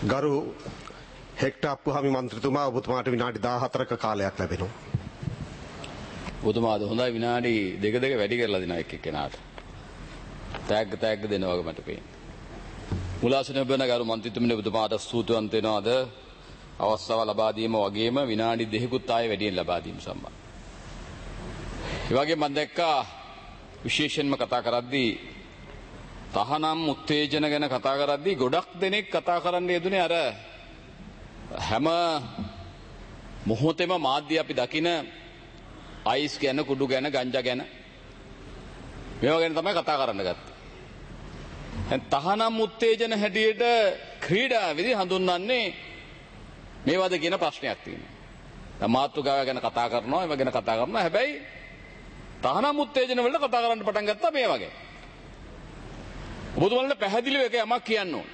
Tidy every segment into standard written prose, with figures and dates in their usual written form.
ගරු හෙක්ටර් අප්පුහාමි මන්ත්‍රීතුමා ඔබතුමාට විනාඩි 14ක කාලයක් ලැබෙනවා. ඔබතුමාද හොඳයි විනාඩි දෙක වැඩි කරලා දෙනවා එක් එක්කෙනාට. තෑග්ග දෙනවා වගේ මට පේනවා. මුලාසන වෙන ගරු මන්ත්‍රීතුමනි ඔබතුමාට ස්තුතිවන්ත වෙනවා අද අවස්ථාව ලබා දීම වගේම විනාඩි 2කුත් ආයේ වැඩියෙන් ලබා දීම සම්බන්ධ. ඒ වගේම මම දැක්කා විශේෂයෙන්ම කතා කරද්දී තහනම් උත්තේජන ගැන කතා කරද්දී ගොඩක් දෙනෙක් කතා කරන්න යෙදුනේ අර හැම මොහොතේම මාධ්‍ය අපි දකින අයිස් ගැන කුඩු ගැන ගංජා ගැන මේවා ගැන තමයි කතා කරන්න ගත්තේ. දැන් තහනම් උත්තේජන හැටියට ක්‍රීඩාවේදී හඳුන්වන්නේ මේවද කියන ප්‍රශ්නයක් තියෙනවා. දැන් මාතෘකාව ගැන කතා කරනවා ඒවා ගැන කතා කරනවා හැබැයි තහනම් උත්තේජන වලට කතා කරන්න පටන් ගත්තා මේ වගේ. ඔබතුමාලට පැහැදිලිව එක යමක් කියන්න ඕන.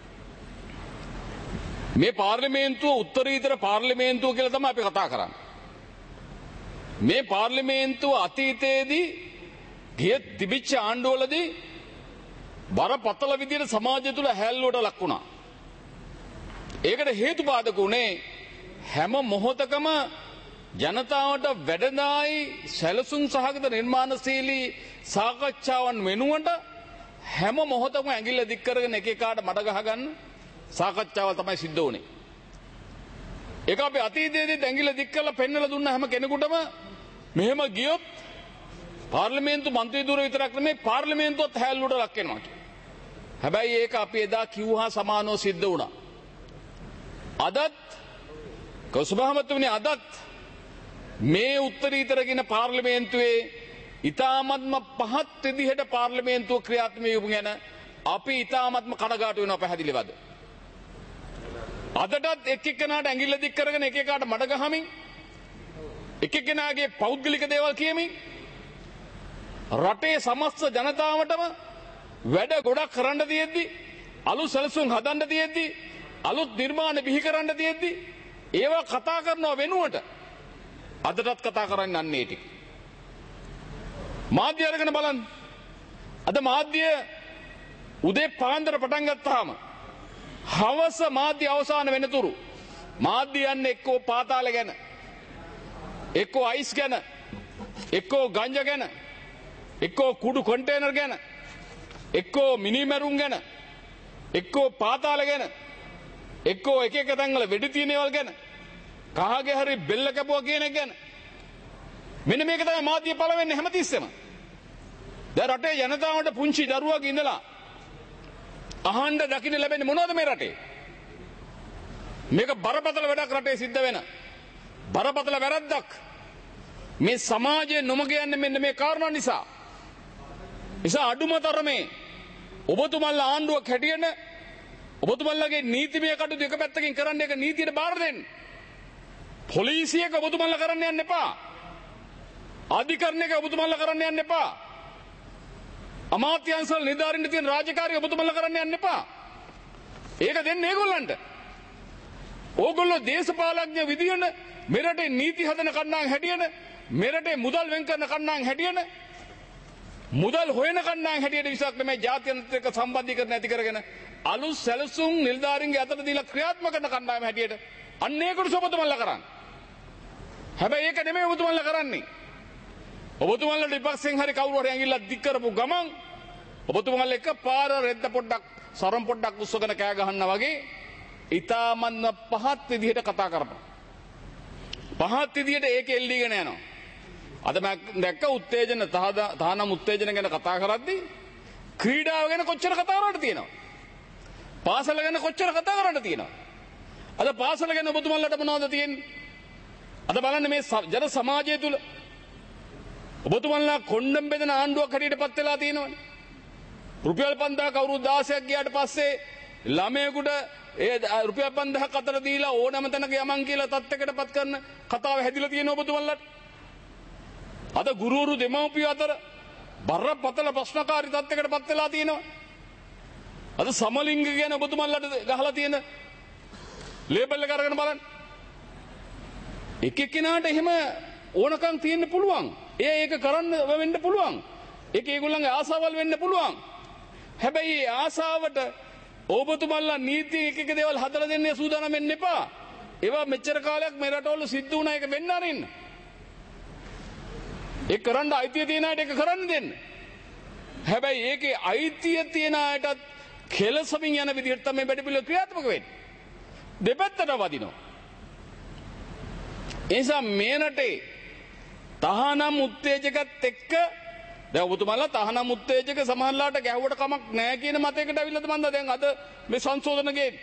මේ පාර්ලිමේන්තුව උත්තරීතර පාර්ලිමේන්තුව කියලා තමයි අපි කතා කරන්නේ. මේ පාර්ලිමේන්තුව අතීතයේදී ගිය තිබිච්ච ආණ්ඩුවලදී බරපතල විදියට සමාජය තුළ හැල්ලුවට ලක් වුණා. ඒකට හේතුපාදක උනේ හැම මොහොතකම ජනතාවට වැඩදායි සැලසුම් සහගත නිර්මාණශීලී සාකච්ඡාවන් වෙනුවට හැම මොහොතකම ඇඟිල්ල දික් කරගෙන එක එකාට මඩ ගහගන්න සාකච්ඡාවල් තමයි සිද්ධ වුනේ. ඒක අපි අතීතයේදී ඇඟිල්ල දික් කරලා පෙන්නලා දුන්න හැම කෙනෙකුටම මෙහෙම ගියොත් පාර්ලිමේන්තු මන්ත්‍රී ධුර විතරක් නෙමෙයි පාර්ලිමේන්තුවත් හැල්ලුවට ලක් වෙනවා කියලා. හැබැයි ඒක අපි එදා කිව්වා සමානව සිද්ධ වුණා. අදත් කෞසභාමතුනි අදත් මේ උත්තරීතර කියන පාර්ලිමේන්තුවේ ඉතාමත්ම පහත් විදිහට පාර්ලිමේන්තුව ක්‍රියාත්මක වීම ගැන අපි ඉතාමත්ම කනගාටු වෙනවා පැහැදිලිවද. අදටත් එක් එක්කෙනාට ඇඟිල්ල දික් කරගෙන එක එකාට මඩ ගහමින් එක එක්කෙනාගේ පෞද්ගලික දේවල් කියමින් රටේ සමස්ත ජනතාවටම වැඩ ගොඩක් කරන්න තියෙද්දි අලුත් සැලසුම් හදන්න තියෙද්දි අලුත් නිර්මාණ බිහි කරන්න තියෙද්දි ඒවා කතා කරනව වෙනුවට අදටත් කතා කරන්නේ අන්නේ ටික. මාධ්‍ය අරගෙන බලන්න. අද මාධ්‍ය උදේ පාන්දර පටන් ගත්තාම හවස මාධ්‍ය අවසාන වෙනතුරු මාධ්‍ය යන්නේ එක්කෝ පාතාල ගැන එක්කෝ අයිස් ගැන එක්කෝ ගංජා ගැන එක්කෝ කුඩු කන්ටේනර් ගැන එක්කෝ මිනිමරුන් ගැන එක්කෝ පාතාල ගැන එක්කෝ එක එක තැන්වල වෙඩි තියනවල් ගැන කහගේ හරි බෙල්ල කැපුවා කියන එක ගැන මෙන්න මේක තමයි මාධ්‍ය පළවෙන්නේ හැමතිස්සෙම. දැන් රටේ ජනතාවට පුංචි දරුවක ඉඳලා අහන්න දකින්න ලැබෙන්නේ මොනවද මේ රටේ? මේක බරපතල වැඩක් රටේ සිද්ධ වෙන. බරපතල වැරද්දක්. මේ සමාජයේ නොමග යන්නේ මෙන්න මේ කාරණා නිසා. නිසා අඩුම තරමේ ඔබතුමන්ලා ආණ්ඩුවක් හැටියට ඔබතුමන්ලාගේ නීතිමය කටයුතු එක පැත්තකින් කරන්න එක නීතියට බාර දෙන්න. පොලිසියක ඔබතුමන්ලා කරන්න යන්න එපා. අධිකරණයක ඔබතුමන්ලා කරන්න යන්න එපා. අමාත්‍යාංශවල නිලධාරීන්ට තියෙන රාජකාරිය ඔබතුමන්ලා කරන්න යන්න එපා. ඒක දෙන්නේ ඒගොල්ලන්ට. ඕගොල්ලෝ දේශපාලඥ විදියට මෙරටේ නීති හදන කණ්ඩායම් හැටියට මෙරටේ මුදල් වෙන් කරන කණ්ඩායම් හැටියට මුදල් හොයන කණ්ඩායම් හැටියට විසක් නෙමෙයි ජාත්‍යන්තර එක්ක සම්බන්ධීකරණ ඇති කරගෙන අලුත් සැලසුම් නිලධාරීන්ගේ අතට දීලා ක්‍රියාත්මක කරන කණ්ඩායම් හැටියට අන්න ඒකට ඔබතුමන්ලා කරන්නේ. හැබැයි ඒක නෙමෙයි ඔබතුමන්ලා කරන්නේ. ඔබතුමන්ලා විපක්ෂයෙන් හරි කවුරු හරි ඇඟිල්ලක් දික් කරපු ගමන් ඔබතුමන්ලා එක පාර රෙද්ද පොඩ්ඩක් සරම් පොඩ්ඩක් උස්සගෙන කෑ ගහනවා වගේ ඊ타මන්න පහත් විදිහට කතා කරනවා. පහත් විදිහට ඒක එල්ලීගෙන යනවා. අද මම දැක්ක උත්තේජන තහනම් උත්තේජන ගැන කතා කරද්දී ක්‍රීඩාව ගැන කොච්චර කතා කරන්න තියෙනවද? පාසල ගැන කොච්චර කතා කරන්න තියෙනවද? අද පාසල ගැන ඔබතුමන්ලාට මොනවද තියෙන්නේ? අද බලන්න මේ ජන සමාජය තුල ඔබතුමන්ලා කොණ්ඩම් බෙදෙන ආණ්ඩුවක් හැටියට පත් වෙලා තියෙනවනේ. රුපියල් 5000ක අවුරුදු 16ක් ගියාට පස්සේ ළමයෙකුට ඒ රුපියල් 5000ක් අතර දීලා ඕනම තැනක යමන් කියලා තත්ත්වයකට පත් කරන කතාව හැදිලා තියෙන ඔබතුමන්ලාට. අද ගුරුවරු දෙමව්පියෝ අතර බරපතල ප්‍රශ්නකාරී තත්ත්වයකට පත් වෙලා තියෙනවා. අද සමලිංග ගැන ඔබතුමන්ලාට ගහලා තියෙන ලේබල් එක අරගෙන බලන්න. එක එක්කෙනාට එහෙම ඕනකම් තියෙන්න පුළුවන්. ඒක කරන්න වෙන්න පුළුවන්. ඒක ඒගොල්ලන්ගේ ආසාවල් වෙන්න පුළුවන්. හැබැයි ආසාවට ඔබතුමල්ලා නීති එක දේවල් හදලා දෙන්නේ සූදානම් වෙන්න එපා. ඒවා මෙච්චර කාලයක් මේ රටවල සිද්ධ වුණා එක වෙන්න අරින්න. ඒක කරන්න අයිතිය තියන අයට ඒක කරන්න දෙන්න. හැබැයි ඒකේ අයිතිය තියන අයටත් කෙලසමින් යන විදිහට තමයි වැඩපිළිවෙල ක්‍රියාත්මක වෙන්නේ. දෙපැත්තට වදිනවා. ඒ නිසා මේ රටේ තහනම් උත්තේජකත් එක්ක දැන් ඔබතුමාලා තහනම් උත්තේජක සමහරලාට ගැහුවට කමක් නැහැ කියන මතයකට අවිල්ලද මන්ද දැන් අද මේ සංශෝධන ගේන්නේ.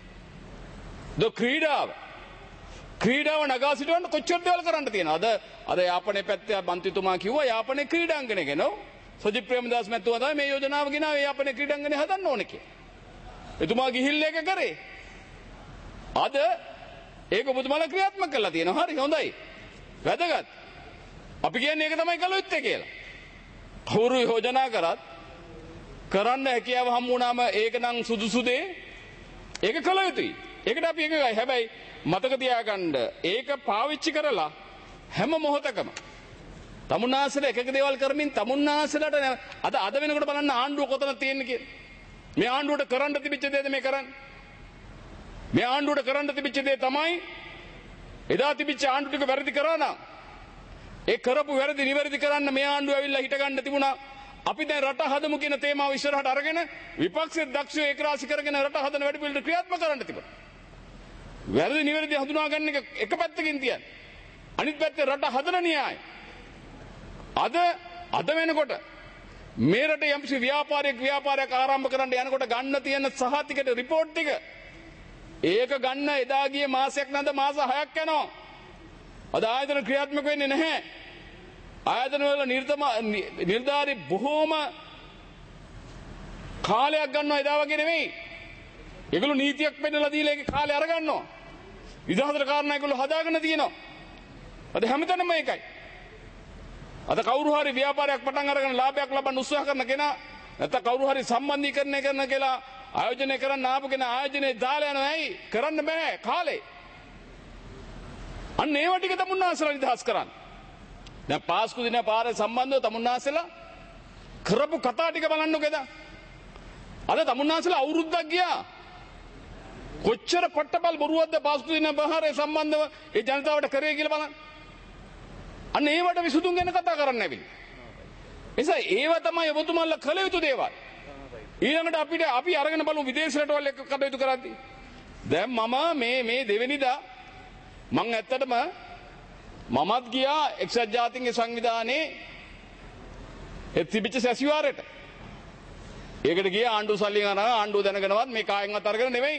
ක්‍රීඩාව නගා සිටවන්න කොච්චර දේවල් කරන්න තියෙනවද? අද යාපනයේ පැත්තේ මන්ත්‍රීතුමා කිව්වා යාපනයේ ක්‍රීඩාංගණය ගෙනව. සජිත් ප්‍රේමදාස මැතිතුමා තමයි මේ යෝජනාව ගෙනාවේ යාපනයේ ක්‍රීඩාංගණය හදන්න ඕනේ කියලා. එතුමා ගිහිල්ලා ඒක කරේ. අද ඒක ඔබතුමාලා ක්‍රියාත්මක කරලා තියෙනවා. හරි හොඳයි. වැදගත්. අපි කියන්නේ ඒක තමයි කළ යුත්තේ කියලා. කවුරු යෝජනා කරත් කරන්න හැකියාව හම්බ වුණාම ඒක නම් සුදුසු දේ. ඒක කළ යුතුයි. ඒකට අපි එකයි. හැබැයි මතක තියාගන්න ඒක පාවිච්චි කරලා හැම මොහොතකම තමුන්නාසල එකක දේවල් කරමින් තමුන්නාසලට අද වෙනකොට බලන්න ආණ්ඩුව කොතන තියෙන්නේ කියලා. මේ ආණ්ඩුවට කරන්න තිබිච්ච දේද මේ කරන්නේ? මේ ආණ්ඩුවට කරන්න තිබිච්ච දේ තමයි එදා තිබිච්ච ආණ්ඩුව ටික වැරදි කරා නම් ඒ කරපු වැරදි නිවැරදි කරන්න මේ ආණ්ඩුව ඇවිල්ලා හිට ගන්න තිබුණා. අපි දැන් රට හදමු කියන තේමාව ඉස්සරහට අරගෙන විපක්ෂයේ දක්ෂයෝ ඒකරාශි කරගෙන රට හදන වැඩ පිළිවෙලට ක්‍රියාත්මක කරන්න තිබුණා. වැරදි නිවැරදි හඳුනා ගන්න එක පැත්තකින් තියන්න. අනිත් පැත්තේ රට හදන න්‍යාය. අද වෙනකොට මේ රටේ යම්සි ව්‍යාපාරයක් ආරම්භ කරන්න යනකොට ගන්න තියෙන සහතිකයට රිපෝට් ටික ඒක ගන්න එදා ගියේ මාසයක් නැද මාස 6ක් යනවා. අද ආයතන ක්‍රියාත්මක වෙන්නේ නැහැ. ආයතන වල නිර්ධාරී බොහෝම කාලයක් ගන්නවා එදා වගේ නෙවෙයි. ඒගොල්ලෝ නීතියක් පෙන්නලා දීලා ඒකේ කාලය අරගන්නවා. විධාතර කාරණා ඒගොල්ලෝ හදාගෙන තියෙනවා. අද හැමතැනම මේකයි. අද කවුරු හරි ව්‍යාපාරයක් පටන් අරගෙන ලාභයක් ලබන්න උත්සාහ කරන කෙනා නැත්නම් කවුරු හරි සම්බන්ධීකරණය කරන කියලා ආයෝජනය කරන්න ආපු කෙනා ආයෝජනේ දාලා යනවා. ඇයි කරන්න බෑ කාලේ. අන්න ඒව ටික තමුන්නාසලා නිදහස් කරන්න. දැන් පාස්කු දින පාරේ සම්බන්ධව තමුන්නාසලා කරපු කතා ටික බලන්නකෝද? අද තමුන්නාසලා අවුරුද්දක් ගියා. කොච්චර පට්ටපල් බොරුවක්ද පාස්කු දින පාරේ සම්බන්ධව ඒ ජනතාවට කරේ කියලා බලන්න. අන්න ඒවට විසඳුම් ගැන කතා කරන්න ඇවිල්ලා. නිසා ඒව තමයි ඔබතුමාලා කළ යුතු දේවල්. ඊළඟට අපි අරගෙන බලමු විදේශ රටවල් එක්ක කටයුතු කරද්දී. දැන් මම මේ දෙවෙනිදා මං ඇත්තටම මමත් ගියා එක්සත් ජාතීන්ගේ සංවිධානයේ තිබිච්ච සැසිවාරයට. ඒකට ගියා ආණ්ඩුව සල්ලි ගන්න ආණ්ඩුව දැනගෙනවත් මේ කායෙන්වත් අරගෙන නෙවෙයි.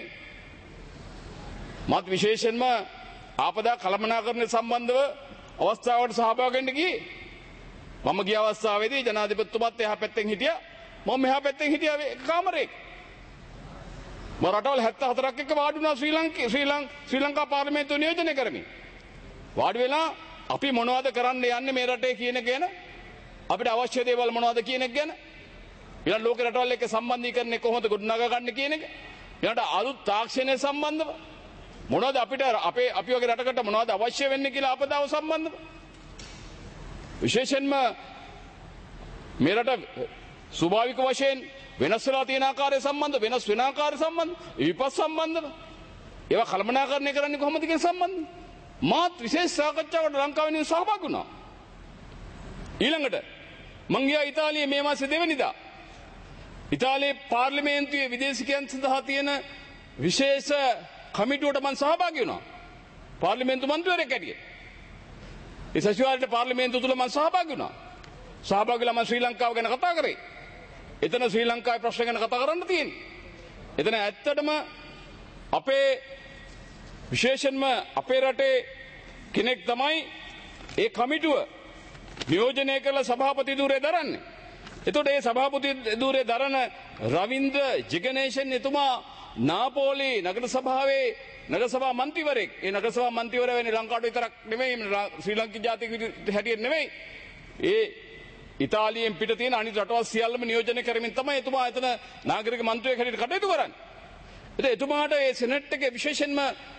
මත් විශේෂයෙන්ම ආපදා කළමනාකරණය සම්බන්ධව අවස්ථාවට සහභාගී වෙන්න ගියේ. මම ගිය අවස්ථාවේදී ජනාධිපතිතුමත් එහා පැත්තෙන් හිටියා. මම මෙහා පැත්තෙන් හිටියා කාමරයක. මම රටවල් 74ක් එක්ක වාඩි වුණා ශ්‍රී ලංකා පාර්ලිමේන්තුව නියෝජනය කරමින්. වාඩි වෙලා අපි මොනවද කරන්න යන්නේ මේ රටේ කියන ගැන අපිට අවශ්‍ය දේවල් මොනවද කියන එක ගැන ඊළඟ ලෝක රටවල් එක්ක සම්බන්ධීකරණය කොහොමද ගොඩනගා ගන්න කියන එක ඊළඟ අලුත් තාක්ෂණය සම්බන්ධව මොනවද අපිට අපි වගේ රටකට මොනවද අවශ්‍ය වෙන්නේ කියලා අපදාව සම්බන්ධව විශේෂයෙන්ම මේ රට ස්වභාවික වශයෙන් වෙනස් වෙලා තියෙන ආකාරය සම්බන්ධ වෙනස් වෙන ආකාරය සම්බන්ධ විපස් සම්බන්ධව ඒවා කළමනාකරණය කරන්නේ කොහොමද කියන සම්බන්ධ මාත් විශේෂ සාකච්ඡාවකට ලංකාවෙන් සහභාගී වුණා. ඊළඟට මං ගියා ඉතාලියේ මේ මාසේ දෙවෙනිදා. ඉතාලියේ පාර්ලිමේන්තුවේ විදේශිකයන් සඳහා තියෙන විශේෂ කමිටුවට මං සහභාගී වුණා. පාර්ලිමේන්තු මන්ත්‍රීවරයෙක් ඇටියෙ. ඒ සතිವಾರයේ පාර්ලිමේන්තුව තුල මං සහභාගී වුණා. සහභාගීලා මං ශ්‍රී ලංකාව ගැන කතා කරේ. එතන ශ්‍රී ලංකාවේ ප්‍රශ්න ගැන කතා කරන්න තියෙන්නේ. එතන ඇත්තටම අපේ විශේෂයෙන්ම අපේ රටේ කෙනෙක් තමයි ඒ කමිටුව නියෝජනය කළ සභාපති ධූරය දරන්නේ. එතකොට ඒ සභාපති ධූරය දරන රවින්ද්‍ර ජිගනේෂන් එතුමා නාපෝලි නගර සභාවේ නගර සභා මන්ත්‍රීවරයෙක්. ඒ නගර සභා මන්ත්‍රීවරයා වෙන්නේ ලංකාවට විතරක් නෙමෙයි ශ්‍රී ලංකික ජාතික හැටියට නෙමෙයි. ඒ ඉතාලියෙන් පිට තියෙන අනිත් රටවල් සියල්ලම නියෝජනය කරමින් තමයි එතුමා එතන නාගරික මන්ත්‍රීවෙක් හැටියට කටයුතු කරන්නේ. ඉතින් එතුමාට ඒ සෙනෙට් එකේ විශේෂයෙන්ම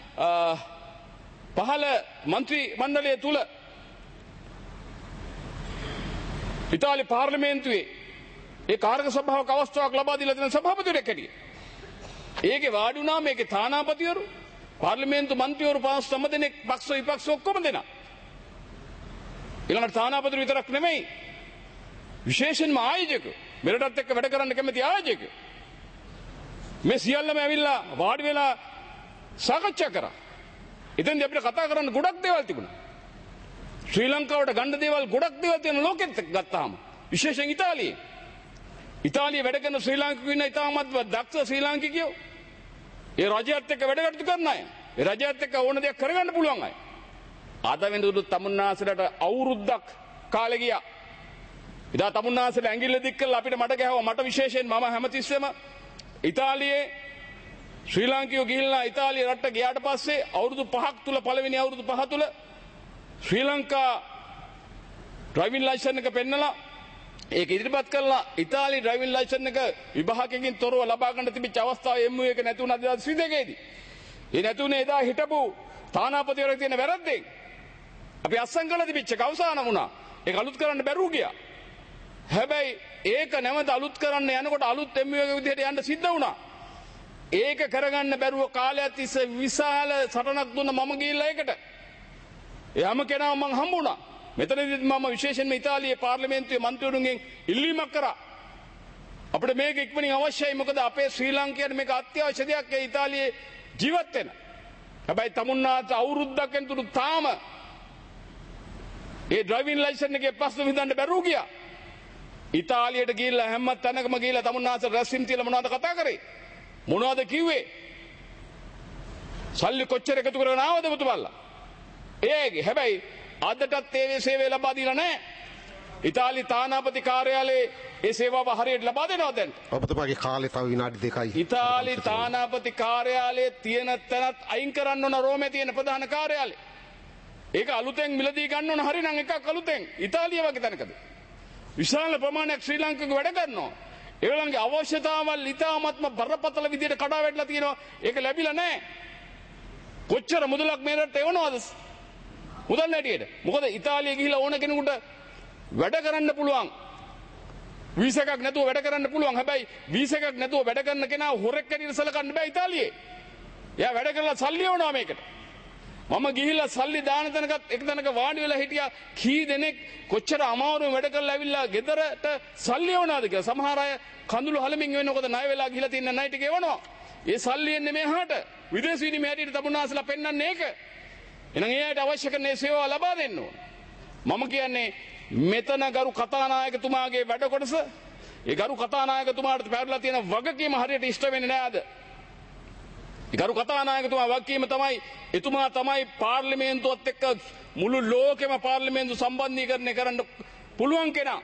පහළ මන්ත්‍රී මණ්ඩලය තුල ඉතාලි පාර්ලිමේන්තුවේ ඒ කාර්ක සභාවක අවස්ථාවක් ලබා දීලා තියෙන සභාපතිවරයෙක් හැටියට ඒකේ වාඩි වුණා මේකේ තානාපතිවරු පාර්ලිමේන්තු මන්ත්‍රීවරු 5 දෙනෙක් පක්ෂ විපක්ෂ ඔක්කොම දෙනා. ඊළඟට තානාපතිවරු විතරක් නෙමෙයි විශේෂයෙන්ම ආයෝජකයෝ මෙරටත් එක්ක වැඩ කරන්න කැමති ආයෝජකයෝ මේ සියල්ලම ඇවිල්ලා වාඩි වෙලා සාකච්ඡා කරා. ඉතින් අපිට කතා කරන්න ගොඩක් දේවල් තිබුණා. ශ්‍රී ලංකාවට ගන්න දේවල් ගොඩක් දේවල් තියෙන ලෝකෙත් ගත්තාම විශේෂයෙන් ඉතාලියේ වැඩ කරන ශ්‍රී ලාංකිකයෝ ඉන්න ඉතාමත් දක්ෂ ශ්‍රී ලාංකිකයෝ ඒ රජයත් එක්ක වැඩ කටයුතු කරන අය. ඒ රජයත් එක්ක ඕන දෙයක් කරගන්න පුළුවන් අය. අද වෙනදුත් තමුන්නාසලට අවුරුද්දක් කාලෙ ගියා. ඉතින් තමුන්නාසල ඇඟිල්ල දික් කරලා අපිට මට ගහුවා. මට විශේෂයෙන් මම හැමතිස්සෙම ඉතාලියේ ශ්‍රී ලාංකිකයෝ ගිහිල්ලා ඉතාලිය රටට ගියාට පස්සේ අවුරුදු 5ක් තුල පළවෙනි අවුරුදු 5 තුල ශ්‍රී ලංකා ඩ්‍රයිවිං ලයිසන් එක පෙන්නලා ඒක ඉදිරිපත් කරලා ඉතාලි ඩ්‍රයිවිං ලයිසන් එක විභාගයකින් තොරව ලබා ගන්න තිබිච්ච අවස්ථාවේ MU එක නැති වුණා 2022 දී. ඒ නැතුනේ එදා හිටපු තානාපතිවරයෙක් තියෙන වැරද්දෙන් අපි අත්සන් කළා තිබිච්ච කවසාන වුණා. ඒක අලුත් කරන්න බැරුව ගියා. හැබැයි ඒක නැවත අලුත් කරන්න යනකොට අලුත් MU එක විදිහට යන්න සිද්ධ වුණා. ඒක කරගන්න බැරුව කාලයක් තිස්සේ විශාල සටනක් දුන්න මම ගිහිල්ලා ඒකට. එයාම කෙනා මං හම්බුණා. මෙතනදිත් මම විශේෂයෙන්ම ඉතාලියේ පාර්ලිමේන්තුවේ මන්ත්‍රීවරුන්ගෙන් ඉල්ලීමක් කරා. අපිට මේක ඉක්මනින් අවශ්‍යයි. මොකද අපේ ශ්‍රී ලංකාවට මේක අත්‍යවශ්‍ය දෙයක්. ඒ ඉතාලියේ ජීවත් වෙන. හැබැයි තමුන්නාට අවුරුද්දක් ඇතුළත තාම ඒ ඩ්‍රයිවිං ලයිසන් එකේ ප්‍රශ්න විසඳන්න බැරුව ගියා. ඉතාලියට ගිහිල්ලා හැම තැනකම ගිහිල්ලා තමුන්නාට රැස්වීම් තියලා මොනවද කතා කරේ? මොනවද කිව්වේ? සල්ලි කොච්චර එකතු කරගෙන ආවද පුතුමල්ලා? ඒගේ හැබැයි අදටත් ඒ සේවය ලබා දීලා නැහැ. ඉතාලි තානාපති කාර්යාලයේ ඒ සේවාව හරියට ලබා දෙනවද දැන්? ඔබතුමාගේ කාලේ තව විනාඩි 2යි. ඉතාලි තානාපති කාර්යාලයේ තියෙන තැනත් අයින් කරන්න ඕන රෝමේ තියෙන ප්‍රධාන කාර්යාලය. ඒක අලුතෙන් මිලදී ගන්න ඕන හරිනම් එකක් අලුතෙන් ඉතාලිය වගේ තැනකද. විශාල ප්‍රමාණයක් ශ්‍රී ලංකාවේ වැඩ කරනවා. ඒගොල්ලන්ගේ අවශ්‍යතාවල් ඉතාමත්ම බරපතල විදිහට කඩා වැටලා තියෙනවා. ඒක ලැබිලා නැහැ. කොච්චර මුදලක් මේ රටට එවනවද? මුදල් නැටියට. මොකද ඉතාලිය ගිහිලා ඕන කෙනෙකුට වැඩ කරන්න පුළුවන්. වීසා එකක් නැතුව වැඩ කරන්න පුළුවන්. හැබැයි වීසා එකක් නැතුව වැඩ කරන කෙනා හොරෙක් කැටියට සලකන්න බෑ ඉතාලියේ. එයා වැඩ කරලා සල්ලි එවනවා මේකට. මම ගිහිල්ලා සල්ලි දාන තැනකත් එක තැනක වාඩි වෙලා හිටියා. කී දෙනෙක් කොච්චර අමාරුවෙන් වැඩ කරලා ඇවිල්ලා ගෙදරට සල්ලි එවනවාද කියලා. සමහර අය කඳුළු හලමින් වෙන්නේ මොකද ණය වෙලා ගිහිලා තියෙන ණය ටික එවනවා. ඒ සල්ලි එන්නේ මෙහාට. විදේශ විනිමය හැටියට තමුන්නාසලා පෙන්වන්නේ ඒක. එහෙනම් එයාට අවශ්‍ය කරන සේවාව ලබා දෙන්න ඕන. මම කියන්නේ මෙතන ගරු කතානායකතුමාගේ වැඩ කොටස ඒ ගරු කතානායකතුමාට පැවරලා තියෙන වගකීම හරියට ඉෂ්ට වෙන්නේ නැහැ අද. ඒ ගරු කතානායකතුමා වගකීම තමයි එතුමා තමයි පාර්ලිමේන්තුවත් එක්ක මුළු ලෝකෙම පාර්ලිමේන්තු සම්බන්ධීකරණය කරන්න පුළුවන් කෙනා.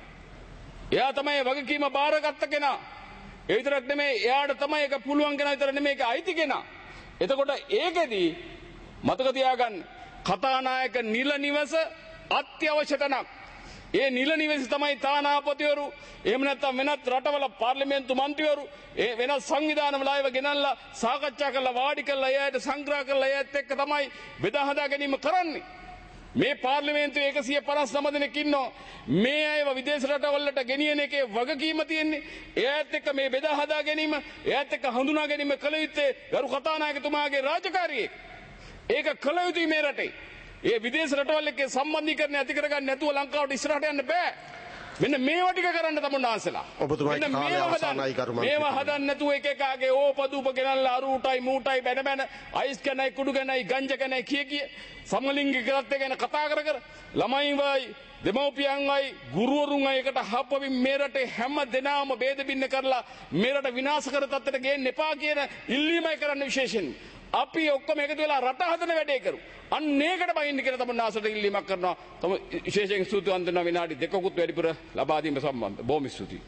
එයා තමයි වගකීම බාරගත්ත කෙනා. ඒ විතරක් නෙමෙයි එයාට තමයි ඒක පුළුවන් කෙනා විතර නෙමෙයි ඒක අයිති කෙනා. එතකොට ඒකෙදී මතක තියාගන්න කතානායක නිල නිවස අත්‍යවශ්‍ය තැනක්. ඒ නිල නිවස තමයි තානාපතිවරු එහෙම නැත්නම් වෙනත් රටවල පාර්ලිමේන්තු මන්ත්‍රීවරු ඒ වෙනත් සංවිධානවල අයව ගෙනල්ලා සාකච්ඡා කරලා වාඩි කරලා එයාට සංග්‍රහ කරලා එයාත් එක්ක තමයි බෙදා හදා ගැනීම කරන්නේ. මේ පාර්ලිමේන්තුවේ 159 දෙනෙක් ඉන්නවා. මේ අයව විදේශ රටවලට ගෙනියන එකේ වගකීම තියෙන්නේ. එයාත් එක්ක මේ බෙදා හදා ගැනීම, එයාත් එක්ක හඳුනා ගැනීම කළ යුත්තේ ගරු කතානායකතුමාගේ රාජකාරියේ. ඒක කළ යුතුයි මේ රටේ. ඒ විදේශ රටවල් එක්ක සම්බන්ධීකරණය ඇති කරගන්න නැතුව ලංකාවට ඉස්සරහට යන්න බෑ. මෙන්න මේවා ටික කරන්න තමුන්නාන්සලා. ඔබතුමාගේ කාලය අවසానයි කරුමන්. මේවා හදන්න නැතුව එක එකාගේ ඕපදූප ගෙනල්ලා අරුටයි මූටයි බැන අයිස් කනයි කුඩු කනයි ගංජා කනයි කිය සමලිංගිකත්වය ගැන කතා කර ළමයි වයි දෙමව්පියන් වයි ගුරුවරුන් වයි එකට හප්පමින් මේ රටේ හැම දෙනාම ભેද බින්න කරලා මේ රට විනාශ කර තත්ත්වයට ගේන්න එපා කියන ඉල්ලීමයි කරන්න විශේෂයෙන්. අපි ඔක්කොම එකතු වෙලා රට හදන වැඩේ කරු. අන්න ඒකට බයින්න කියලා තමයි නාසට ඉල්ලීමක් කරනවා. තම විශේෂයෙන් ස්තුතිවන්ත වෙනවා විනාඩි 2කුත් වැඩිපුර ලබා දීම සම්බන්ධ. බොහොම ස්තුතියි.